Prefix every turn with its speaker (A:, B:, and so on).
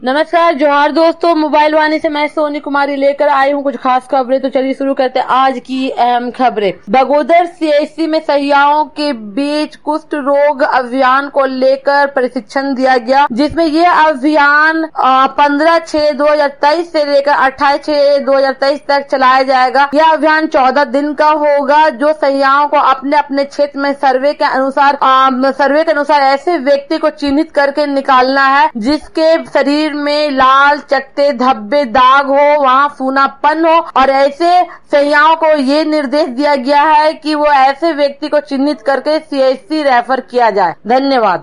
A: नमस्कार, जोहार दोस्तों। मोबाइल वाणी से मैं सोनी कुमारी लेकर आई हूँ कुछ खास खबरें। तो चलिए शुरू करते हैं आज की अहम खबरें। बगोदर सीएचसी में सहियाओं के बीच कुष्ठ रोग अभियान को लेकर प्रशिक्षण दिया गया, जिसमें ये अभियान 15/6/2023 से लेकर 28/6/2023 तक चलाया जाएगा। यह अभियान 14 दिन का होगा, जो सहियाओं को अपने अपने क्षेत्र में सर्वे के अनुसार ऐसे व्यक्ति को चिन्हित करके निकालना है जिसके शरीर में लाल चकत्ते धब्बे दाग हो, वहाँ सूनापन हो, और ऐसे सहियाओं को ये निर्देश दिया गया है कि वो ऐसे व्यक्ति को चिन्हित करके सीएचसी रेफर किया जाए। धन्यवाद।